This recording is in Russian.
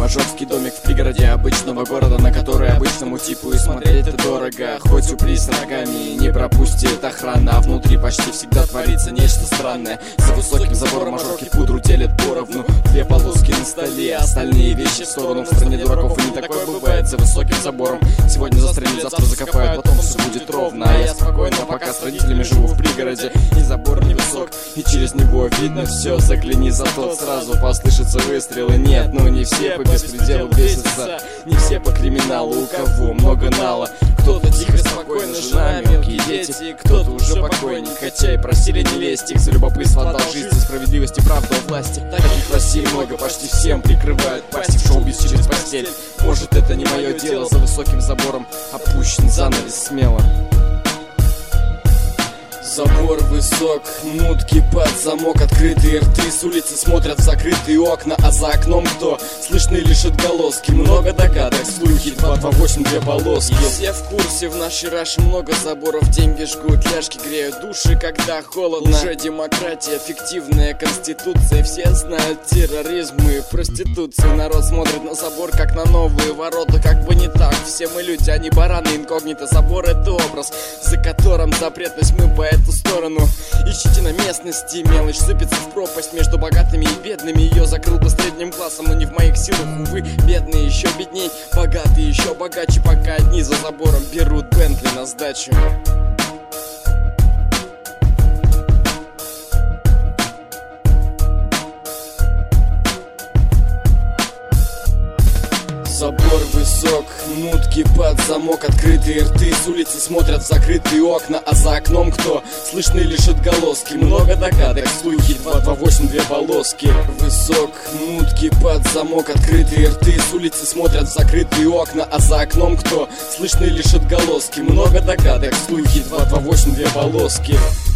мажорский домик в пригороде обычного города, на который обычному типу и смотреть это дорого. Хоть упри с ногами, не пропустит охрана, а внутри почти всегда творится нечто странное. За высоким забором мажорки пудру делят поровну, две полоски на столе, остальные вещи в сторону. В стране дураков и не такое бывает за высоким забором. Сегодня застрелят, завтра закопают, потом все будет ровно. А я спокойно пока с родителями живу в пригороде, и забор невысок, и через него видно все. Загляни за тот, сразу послышатся выстрелы. Нет, ну не все по беспределу бесятся, не все по криминалу, у кого много нала. Кто-то тихо, спокойно, жена, мелкие дети, кто-то уже покойник, хотя и просили не лезть. Их за любопытство отдал жизнь, за справедливость и правду о власти. Таких в России много, почти всем прикрывают пасти в шоу-биз через постель. Может, это не мое дело, за высоким забором опущен занавес смело. Забор высок, мутки под замок, открытые рты, с улицы смотрят в закрытые окна, а за окном кто? Слышны лишь отголоски, много догадок, слухи, 228, две полоски. Все в курсе, в нашей Раше много заборов, деньги жгут, ляжки греют души, когда холодно. Уже демократия, фиктивная конституция, все знают терроризм и проституцию. Народ смотрит на забор, как на новые ворота, как бы не так, все мы люди, а не бараны, инкогнито. Забор — это образ, за которым запретность, мы по эту сторону. Ищите на местности, мелочь сыпется в пропасть между богатыми и бедными. Ее закрыл бы средним классом, но не в моих силах, увы. Бедные еще бедней, богатые еще богаче, пока одни за забором берут Бентли на сдачу. Забор высок, мутки под замок, открытые рты, с улицы смотрят в закрытые окна, а за окном кто? Слышны лишь отголоски, много догадок, слухи, 228, две полоски. Высок, мутки под замок, открытые рты, с улицы смотрят в закрытые окна, а за окном кто? Слышны лишь отголоски, много догадок, слухи, 228, две полоски.